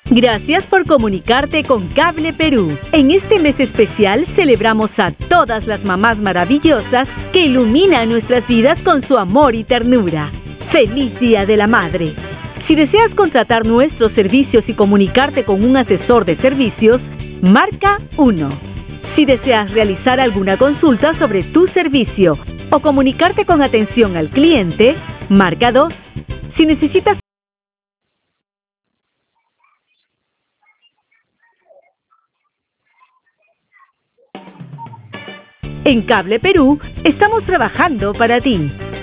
Gracias por comunicarte con Cable Perú. En este mes especial celebramos a todas las mamás maravillosas que iluminan nuestras vidas con su amor y ternura. ¡Feliz Día de la Madre! Si deseas contratar nuestros servicios y comunicarte con un asesor de servicios, marca 1. Si deseas realizar alguna consulta sobre tu servicio o comunicarte con atención al cliente, marca 2. Si necesitas En Cable Perú estamos trabajando para ti.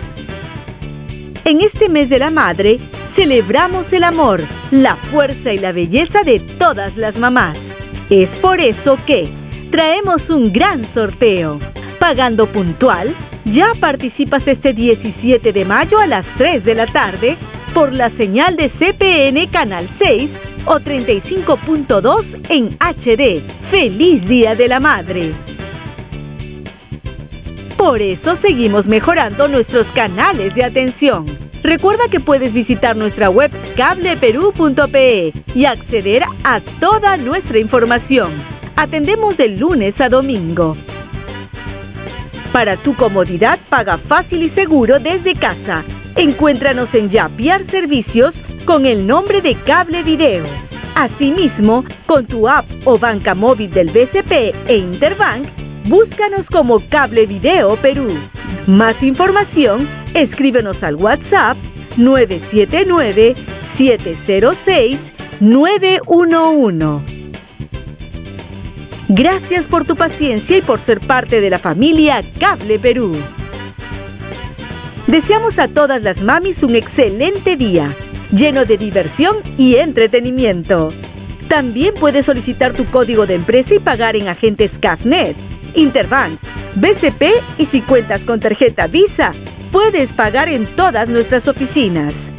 En este mes de la madre, celebramos el amor, la fuerza y la belleza de todas las mamás. Es por eso que traemos un gran sorteo. Pagando puntual, ya participas este 17 de mayo a las 3 de la tarde por la señal de CPN Canal 6 o 35.2 en HD. ¡Feliz Día de la Madre! Por eso seguimos mejorando nuestros canales de atención. Recuerda que puedes visitar nuestra web cableperú.pe y acceder a toda nuestra información. Atendemos de lunes a domingo. Para tu comodidad, paga fácil y seguro desde casa. Encuéntranos en Yapiar Servicios con el nombre de Cable Video. Asimismo, con tu app o banca móvil del BCP e Interbank, búscanos como Cable Video Perú. Más información, escríbenos al WhatsApp 979-706-911. Gracias por tu paciencia y por ser parte de la familia Cable Perú. Deseamos a todas las mamis un excelente día, lleno de diversión y entretenimiento. También puedes solicitar tu código de empresa y pagar en agentes Cafnet, Interbank, BCP y si cuentas con tarjeta Visa, puedes pagar en todas nuestras oficinas.